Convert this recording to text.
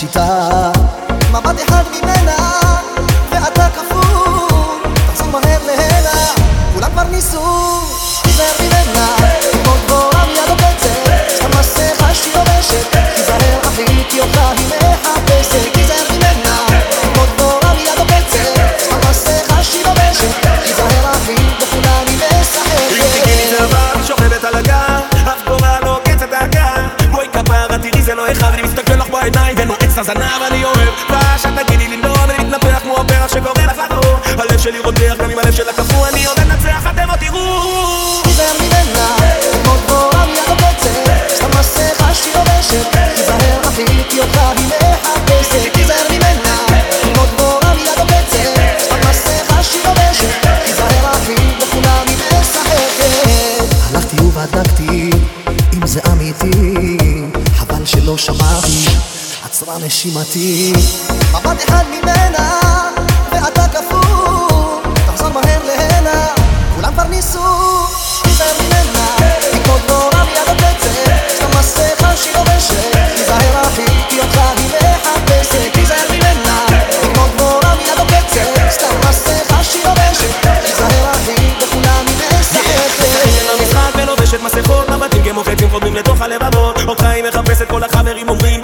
משיתה מבט אחד ממנה ואתה כפור, תחזור מהר להנה, כולם כבר ניסו, תיזהר ממנה, כמו דבורה מיד עוקצת, סתם מסכה שהיא לובשת, תיזהר אחי כי אותה היא מחפשת, תיזהר ממנה, כמו דבורה מיד עוקצת, סתם מסכה שהיא לובשת, תיזהר אחי בכולם היא משחקת. אם תגידי דבר היא שוכבת על הגר, אף דבורה לא עוקצת הגר, בואי כפרה תראי זה לא אחד, אני מסתכל לך בעיניים ונועץ הזנב אני אוהב, פשט תגידי לי לא ולהתנפח כמו הפרח שקורא לך לחור, הלב שלי רותח גם אם הלב שלה קפוא, אני עוד אנצח אתם עוד תראו. תיזהר ממנה, כמו דבורה מיד עוקצת, סתם מסכה שהיא לובשת, תיזהר אחי כי אותה היא מחפשת, תיזהר ממנה, כמו דבורה מיד עוקצת, סתם מסכה שהיא לובשת, תיזהר אחי בכולם היא משחקת. הלכתי ובדקתי אם זה אמיתי, חבל שלא שמעתי, עצרה נשימתי, מבט אחד ממנה ואתה כפור, תחזור מהר להנה, כולם כבר ניסו, תיזהר ממנה, כמו דבורה מיד עוקצת, סתם מסכה שהיא לובשת, תיזהר אחי כי אותך היא מחפשת, תיזהר ממנה, כמו דבורה מיד עוקצת, סתם מסכה שהיא לובשת, תיזהר אחי בכולם היא משחקת. משחקת במשחק ולובשת מסכות, מבטים כמו חצים חודמים לתוך הלבבות, אותך היא מחפשת, כל החברים אומרים